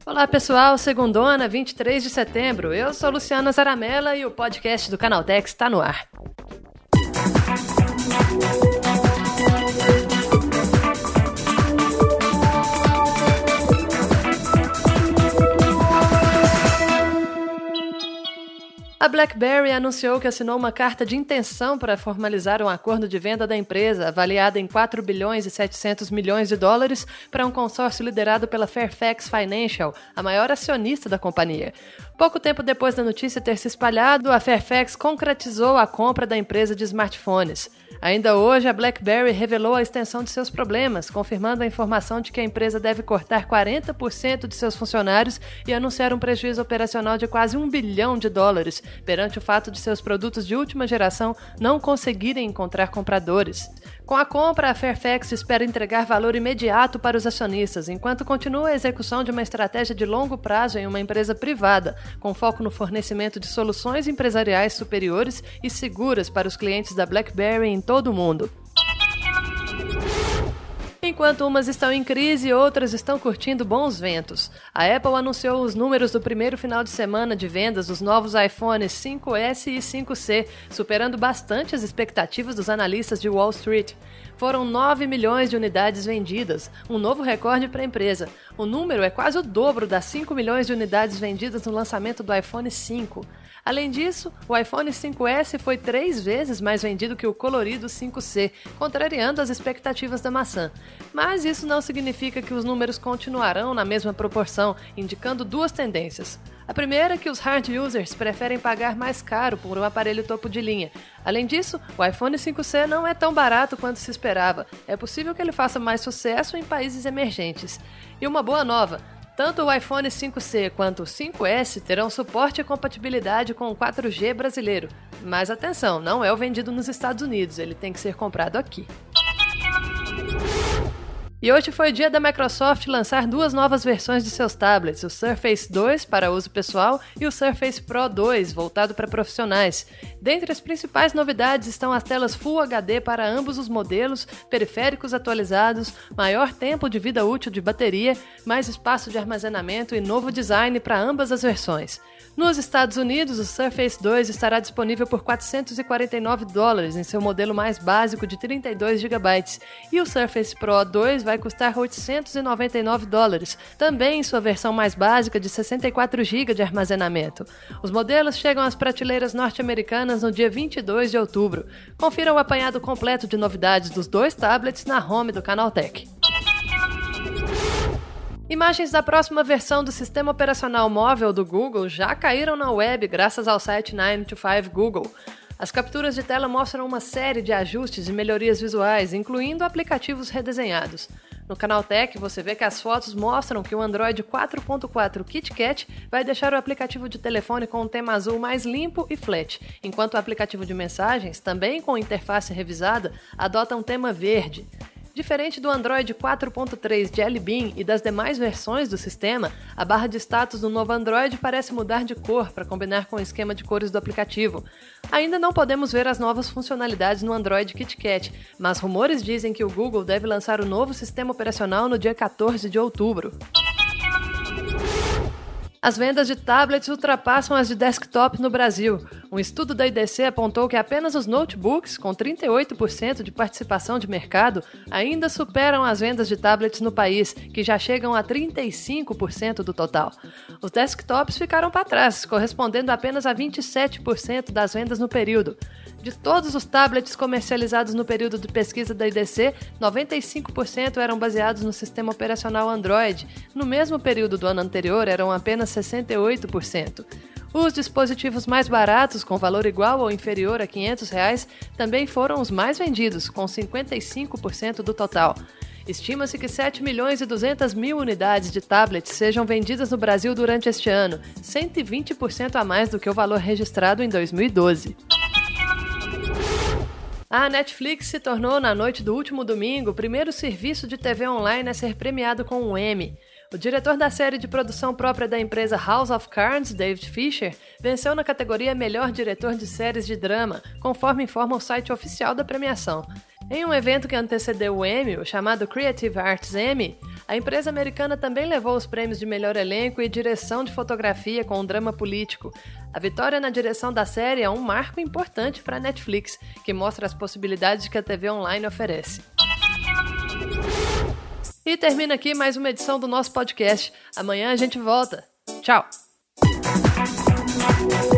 Olá pessoal, segundona, 23 de setembro. Eu sou Luciana Zaramella e o podcast do Canaltech está no ar. A BlackBerry anunciou que assinou uma carta de intenção para formalizar um acordo de venda da empresa, avaliada em 4 bilhões e 700 milhões de dólares, para um consórcio liderado pela Fairfax Financial, a maior acionista da companhia. Pouco tempo depois da notícia ter se espalhado, a Fairfax concretizou a compra da empresa de smartphones. Ainda hoje, a BlackBerry revelou a extensão de seus problemas, confirmando a informação de que a empresa deve cortar 40% de seus funcionários e anunciar um prejuízo operacional de quase $1 bilhão, perante o fato de seus produtos de última geração não conseguirem encontrar compradores. Com a compra, a Fairfax espera entregar valor imediato para os acionistas, enquanto continua a execução de uma estratégia de longo prazo em uma empresa privada, com foco no fornecimento de soluções empresariais superiores e seguras para os clientes da BlackBerry em todo o mundo. Enquanto umas estão em crise, outras estão curtindo bons ventos. A Apple anunciou os números do primeiro final de semana de vendas dos novos iPhones 5S e 5C, superando bastante as expectativas dos analistas de Wall Street. Foram 9 milhões de unidades vendidas, um novo recorde para a empresa. O número é quase o dobro das 5 milhões de unidades vendidas no lançamento do iPhone 5. Além disso, o iPhone 5S foi 3 vezes mais vendido que o colorido 5C, contrariando as expectativas da maçã. Mas isso não significa que os números continuarão na mesma proporção, indicando duas tendências. A primeira é que os hard users preferem pagar mais caro por um aparelho topo de linha. Além disso, o iPhone 5C não é tão barato quanto se esperava. É possível que ele faça mais sucesso em países emergentes. E uma boa nova: tanto o iPhone 5C quanto o 5S terão suporte e compatibilidade com o 4G brasileiro. Mas atenção, não é o vendido nos Estados Unidos, ele tem que ser comprado aqui. E hoje foi o dia da Microsoft lançar duas novas versões de seus tablets, o Surface 2 para uso pessoal e o Surface Pro 2 voltado para profissionais. Dentre as principais novidades estão as telas Full HD para ambos os modelos, periféricos atualizados, maior tempo de vida útil de bateria, mais espaço de armazenamento e novo design para ambas as versões. Nos Estados Unidos, o Surface 2 estará disponível por $449 em seu modelo mais básico de 32 GB e o Surface Pro 2 vai custar $899, também em sua versão mais básica de 64 GB de armazenamento. Os modelos chegam às prateleiras norte-americanas no dia 22 de outubro. Confira o apanhado completo de novidades dos dois tablets na home do Canaltech. Imagens da próxima versão do sistema operacional móvel do Google já caíram na web graças ao site 9to5 Google. As capturas de tela mostram uma série de ajustes e melhorias visuais, incluindo aplicativos redesenhados. No Canaltech, você vê que as fotos mostram que o Android 4.4 KitKat vai deixar o aplicativo de telefone com um tema azul mais limpo e flat, enquanto o aplicativo de mensagens, também com interface revisada, adota um tema verde. Diferente do Android 4.3 Jelly Bean e das demais versões do sistema, a barra de status do novo Android parece mudar de cor para combinar com o esquema de cores do aplicativo. Ainda não podemos ver as novas funcionalidades no Android KitKat, mas rumores dizem que o Google deve lançar o novo sistema operacional no dia 14 de outubro. As vendas de tablets ultrapassam as de desktop no Brasil. Um estudo da IDC apontou que apenas os notebooks, com 38% de participação de mercado, ainda superam as vendas de tablets no país, que já chegam a 35% do total. Os desktops ficaram para trás, correspondendo apenas a 27% das vendas no período. De todos os tablets comercializados no período de pesquisa da IDC, 95% eram baseados no sistema operacional Android. No mesmo período do ano anterior, eram apenas 68%. Os dispositivos mais baratos, com valor igual ou inferior a R$ 500, também foram os mais vendidos, com 55% do total. Estima-se que 7 milhões e 200 mil unidades de tablets sejam vendidas no Brasil durante este ano, 120% a mais do que o valor registrado em 2012. A Netflix se tornou, na noite do último domingo, o primeiro serviço de TV online a ser premiado com um Emmy. O diretor da série de produção própria da empresa House of Cards, David Fisher, venceu na categoria Melhor Diretor de Séries de Drama, conforme informa o site oficial da premiação. Em um evento que antecedeu o Emmy, o chamado Creative Arts Emmy, a empresa americana também levou os prêmios de melhor elenco e direção de fotografia com um drama político. A vitória na direção da série é um marco importante para a Netflix, que mostra as possibilidades que a TV online oferece. E termina aqui mais uma edição do nosso podcast. Amanhã a gente volta. Tchau!